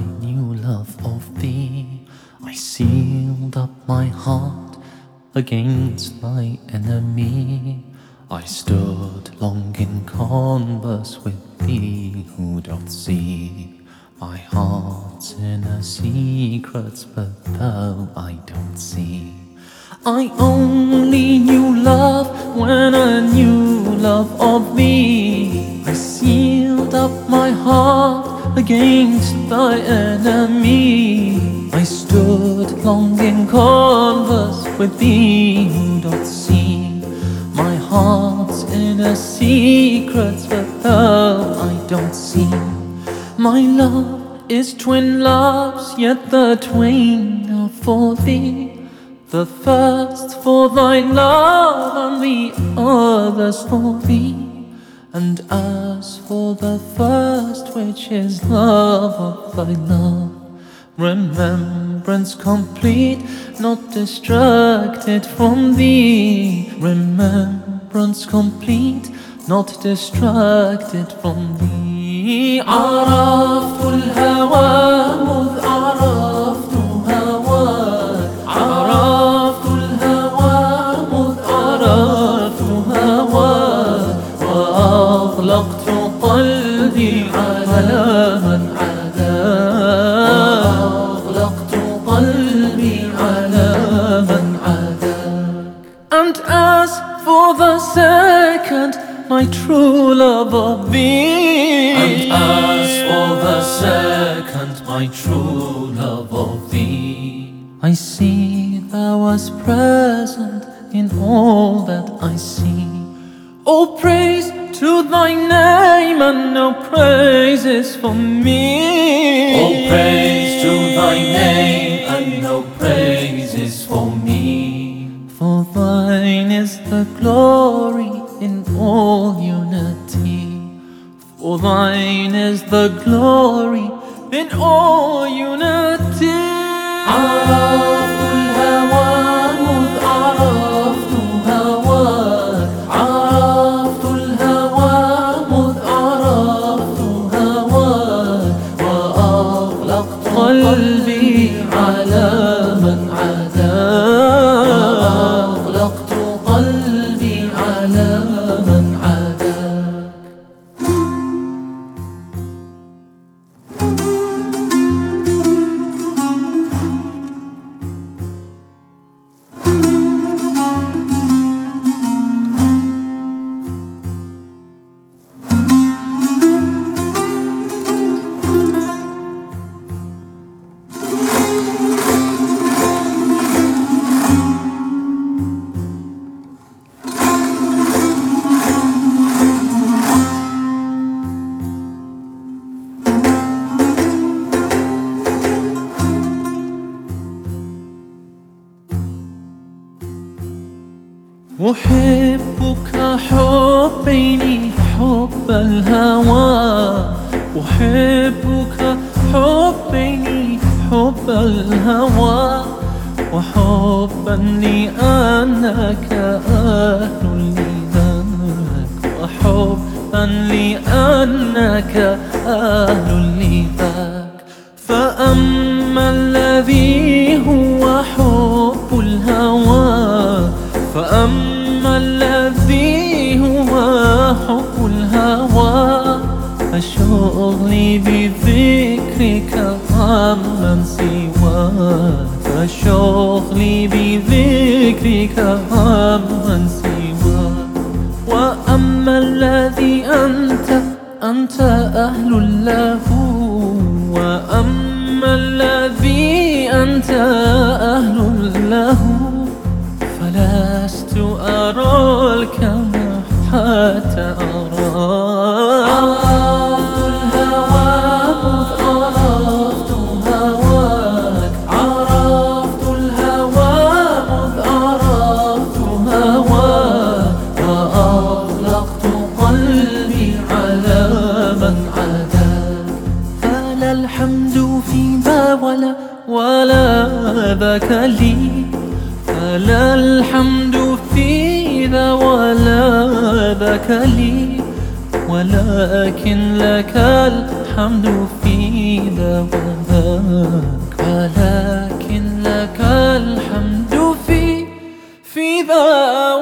new love of thee. I sealed up my heart against thy enemy. I stood long in converse with thee, who doth see my heart's inner secrets, but thou I don't see. I only knew love when I knew love of thee. I sealed up my heart against thy enemy. I stood long in converse with thee, who doth see my heart's inner secrets, but thou I don't see. My love is twin loves, yet the twain are for thee. The first for thy love, and the others for thee. And as for the first, which is love of thy love, remembrance complete, not distracted from thee. Remembrance complete, not distracted from thee. عرفت الهوى مذ عرفت هواك. عرفت الهوى مذ عرفت هواك. وأغلقت قلبي على من عداك. وأغلقت قلبي على من عداك. And as for the second, my true love of thee. And as for the second, my true love of thee, I see thou was present in all that I see. All praise to thy name, and no praises for me. All praise to thy name, and no praises for me. For thine is the glory in all unity. For thine is the glory in all unity. عرفت الهوى مذ عرفت هواك. عرفت الهوى مذ عرفت هواك. وأغلقت قلبي على من عداك. وأغلقت قلبي على من عداك. أحبك حبين حب الهوى. أحبك حبين حب الهوى. وحبا لأنك أهل لذاك. وحبا لأنك أهل لذاك. فأما الذي هو حب الهوى، فأما الذي هو حب الهوى، فشغلي بذكرك عمن سواك. فشغلي بذكرك عمن سواك. وأما الذي أنت أهل له. وأما الذي أنت أهل له، فلست أراك حتى أراك. عرفت الهوى مذ عرفت هواك. عرفت الهوى مذ عرفت هواك. وأغلقت قلبي على من عداك. فلا الحمد في ذا ولا ذاك لي. فلا الحمد في ذا ولا ذاك لي. ولكن لك الحمد الحمد في ذا وذاك، ولكن لك الحمد في ذا